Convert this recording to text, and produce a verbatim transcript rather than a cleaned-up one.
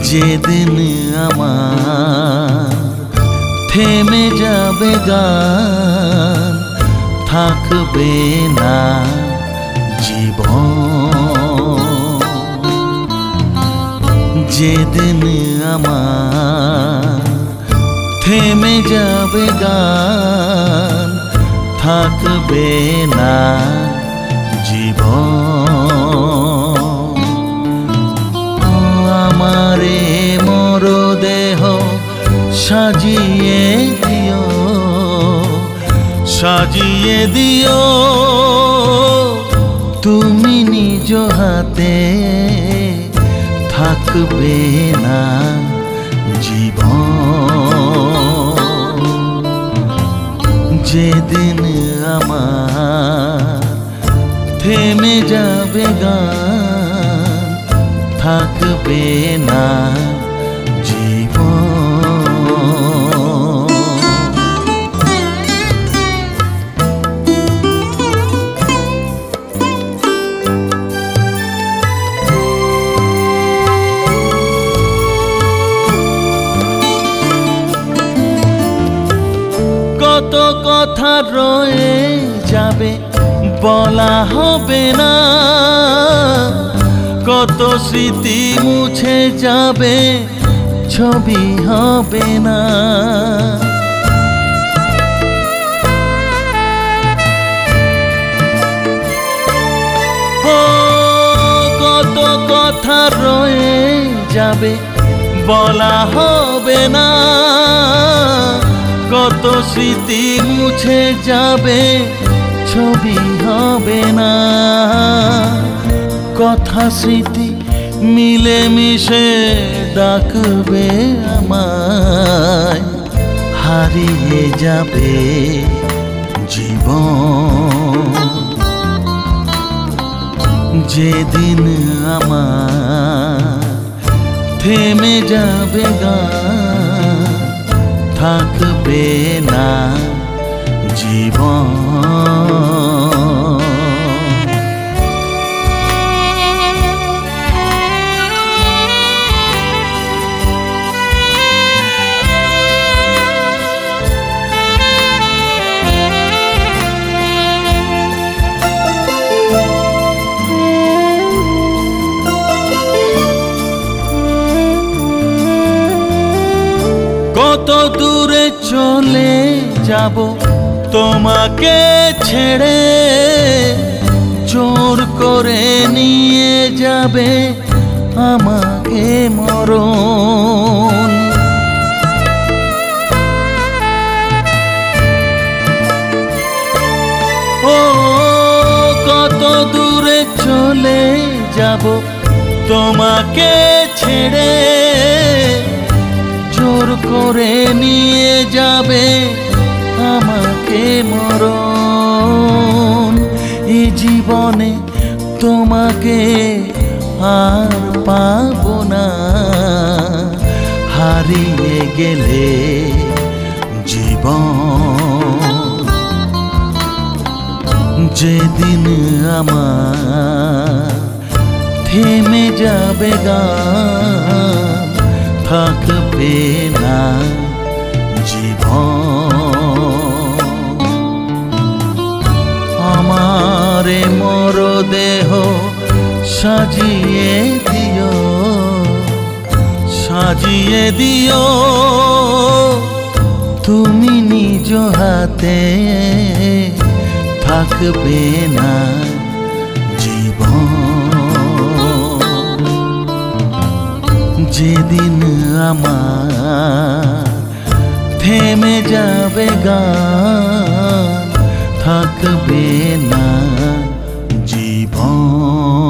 যেদিন আমার থেমে যাবে গান, থাকবে না জীবন। যেদিন আমার থেমে যাবে গান, থাকবে না জীবন। আমারে মরদেহ সাজিয়ে দিও, সাজিয়ে দিও তুমি নিজ হাতে, থাকবে না জীবন। যেদিন আমার থেমে যাবে গান, থাকবে না জীবন। কত কথা রয়ে যাবে বলা হবে না, কত স্মৃতি মুছে যাবে ছবি হবে না। ও কত কথা রয়ে যাবে বলা হবে না, কত স্মৃতি মুছে যাবে ছবি হবে না। কথা স্মৃতি মিলে মিশে ডাকবে আমায়, হারিয়ে যাবে জীবন। যেদিন আমার থেমে যাবে গান, থাকবে না জীবন। কত দূরে চলে যাব তোমাকে ছেড়ে, জোর করে নিয়ে যাবে আমাকে মরণ। ও কত দূরে চলে যাব তোমাকে ছেড়ে, জোর করে নিয়ে যাবে আমাকে মরণ। এই জীবনে তোমাকে আর পাবো না, হারিয়ে গেলে জীবন। যেদিন আমার থেমে যাবে গান, থাকবে না জীবন। আমারে মরদেহ সাজিয়ে দিও, সাজিয়ে দিও তুমি নিজ হাতে, থাকবে না জীবন। যেদিন আমার থেমে যাবে গান, থাকবে না জীবন।